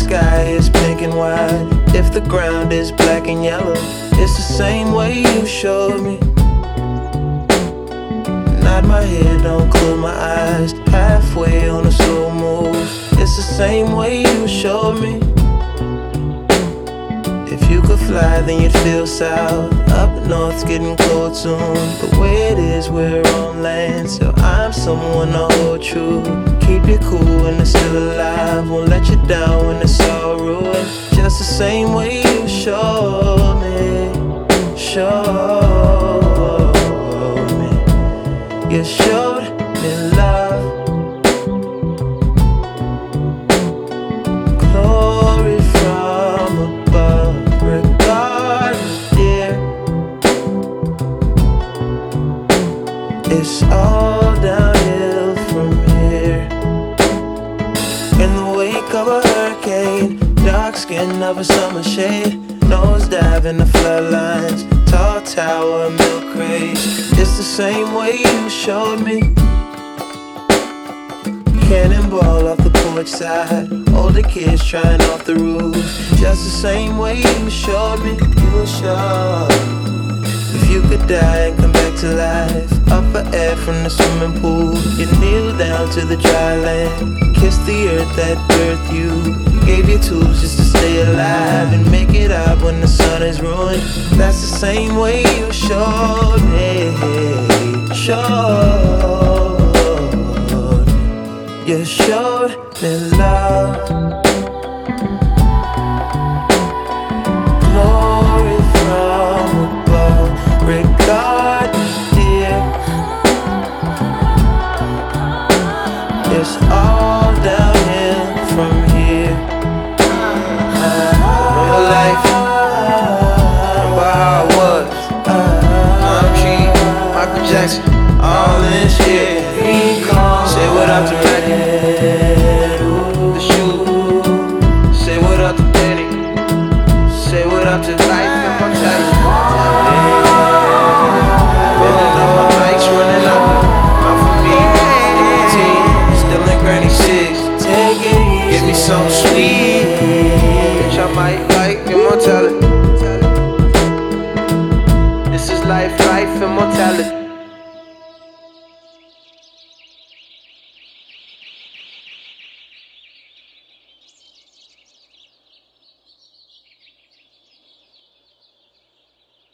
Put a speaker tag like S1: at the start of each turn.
S1: sky is pink and white, if the ground is black and yellow, it's the same way you showed me. Nod my head, don't close my eyes, halfway on a slow move, it's the same way you showed me. If you could fly, then you'd feel south. Up north's getting cold soon. The way it is, we're on land, so I'm someone to hold true. Keep you cool when it's still alive, won't let you down when it's all ruined. Just the same way you showed me, showed me. You showed me love, glory from above. Regardless, dear, it's all downhill from here. In the wake of a hurricane, dark skin of a summer shade, nosedive in the floodlines, tall tower, milk craze. It's the same way you showed me. Cannonball off the porch side, older kids trying off the roof. Just the same way you showed me. You showed. If you could die and come back to life, up for air from the swimming pool, you kneel down to the dry land, kiss the earth that birthed you, gave you tools just to stay alive and make it up when the sun is ruined. That's the same way you showed me, showed. You showed me love, glory from above. Regardless, dear, it's all downhill from here. Real life, remember how it was. I'm cheap, Michael Jackson, all this shit. Say what up to Reggie, the shoe. Say what up to Danny. Say what up to life and my child. Running up my bikes, running up. Not for me, nicotine, still in Granny 6. Take it easy, give me something sweet, bitch, I might like immortality. This is life, immortality.